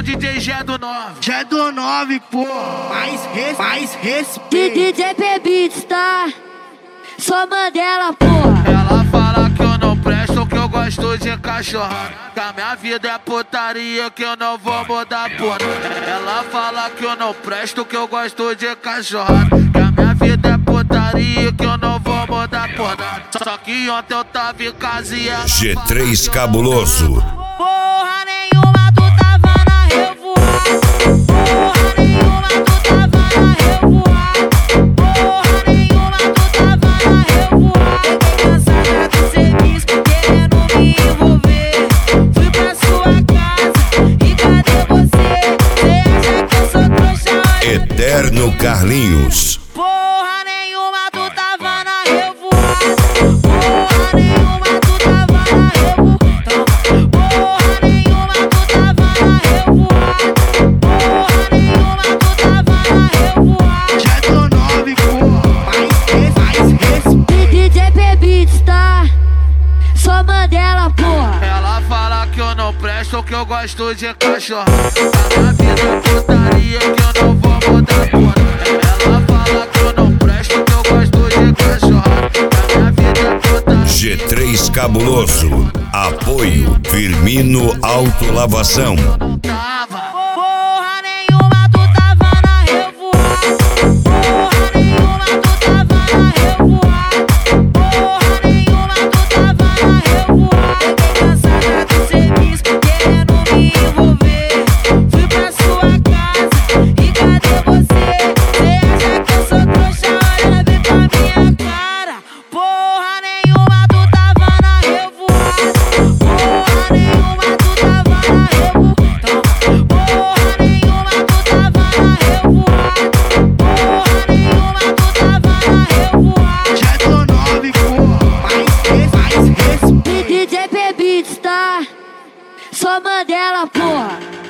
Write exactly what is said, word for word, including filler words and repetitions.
D J G do nove. G do nove, pô. Mais, res, mais respeito. D J P Beats, tá? Só Mandela, porra. Ela fala que eu não presto, que eu gosto de cachorrada, que a minha vida é putaria, que eu não vou mudar, porra. Ela fala que eu não presto, que eu gosto de cachorrada, que a minha vida é putaria, que eu não vou mudar, porra. Só que ontem eu tava em casa e ela G três Cabuloso. Porra nenhuma, tu tava na revoada. Porra nenhuma, tu tava na revoada. Porra nenhuma, tu tava na revoada. Fiquei cansada do serviço, querendo me envolver. Fui pra sua casa e cadê você? Cê acha que eu sou trouxa? Eterno Carlinhos. Porra nenhuma, tu tava na revoada. Porra nenhuma, tu tava na revoada. Porra nenhuma, tu tava na revoada. Porra nenhuma, tu tava na revoada. G do nove, pô. Mais, res, mais respeito. D J P Beats, tá? Só Mandela, porra. Ela fala que eu não presto, que eu gosto de cachorrada, a minha vida é putaria, que eu não vou mudar, porra. Ela fala que eu não presto, que eu gosto de cachorrada, que a minha vida é putaria. G três Cabuloso. Apoio Firmino Autolavação. Tava. Porra nenhuma, tu tava na revoada. Porra nenhuma, tu tava na revoada. Porra nenhuma, tu tava na revoada. Fiquei cansada do serviço, querendo me envolver. Fui pra sua casa e cadê você? Cê acha que eu sou trouxa? Olha bem pra minha cara. Porra nenhuma, tu tava na revoada. Porra nenhuma, tu tava na revoada. Porra nenhuma, tu tava na revoada. Porra nenhuma, tu tava na revoada. G do nove, pô. Mais, res, mais respeito. D J P Beats, tá? Só Mandela, porra.